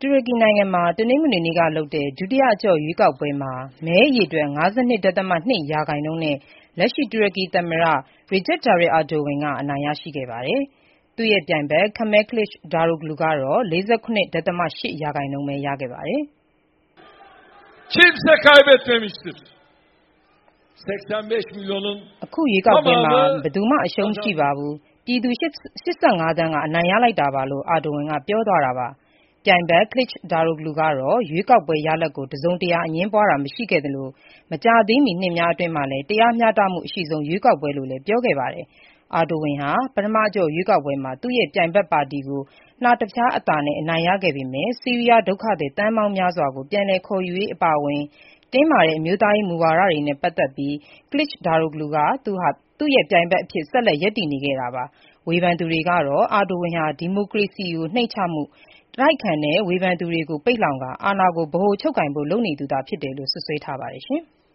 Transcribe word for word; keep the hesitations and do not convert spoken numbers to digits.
တူရကီနိုင်ငံမှာတနင်္ဂနွေနေ့ကလုပ်တဲ့ဒုတိယအကျော့ရွေးကောက်ပွဲမှာမဲအရေအတွက် ၅၂.၂ ရာခိုင်နှုန်းနဲ့လက်ရှိတူရကီသမ္မတ Recep Tayyip Erdogan ကအနိုင်ရရှိခဲ့ပါတယ်။ သူ့ရဲ့ပြိုင်ဘက် Kemal Kılıçdaroğlu ကတော့ ၄၇.၈ ရာခိုင်နှုန်းပဲရခဲ့ပါတယ်။ Kimse kaybetmemiştir. 85 milyonun အခုရွေးကောက်ပွဲမှာဘယ်သူမှအရှုံးမရှိပါဘူး။ ပြည်သူ ၈၅ သန်းကအနိုင်ရလိုက်တာပါလို့ Erdogan ကပြောသွားတာပါ။ ပြိုင်ဘက် Kılıçdaroğlu ကတော့ ရွေးကောက်ပွဲရလဒ်ကို တစုံတရာအငြင်းပွားတာမရှိခဲ့သလို မကြာသေးမီနှစ်များအတွင်းမှာလည်း တရားမျှတမှုအရှိဆုံးရွေးကောက်ပွဲလို့လည်းပြောခဲ့ပါတယ်။ Erdogan ဟာ ပထမအကျော့ရွေးကောက်ပွဲမှာ သူ့ရဲ့ပြိုင်ဘက်ပါတီကို နှာတပြားအသာနဲ့အနိုင်ရခဲ့ပေမဲ့ ဆီးရီးယားဒုက္ခသည်သန်းပေါင်းများစွာကို ပြန်လည်ခေါ်ယူရေးအပါအဝင် တင်းမာတဲ့အမျိုးသားရေးမူဝါဒတွေနဲ့ပတ်သက်ပြီး Kılıçdaroğlu က သူ့ရဲ့ပြိုင်ဘက်အဖြစ် ဆက်လက်ရပ်တည်နေခဲ့တာပါ။ ဝေဖန်သူတွေကတော့ Erdogan ဟာ ဒီမိုကရေစီကိုနှိမ့်ချမှု၊ အတိုက်အခံနဲ့ ဝေဖန်သူတွေကို ပိတ်လှောင်ကာ အာဏာကိုဗဟိုချုပ်ကိုင်ဖို့လုပ်နေသူသာဖြစ်တယ်လို့ စွပ်စွဲထားပါတယ်။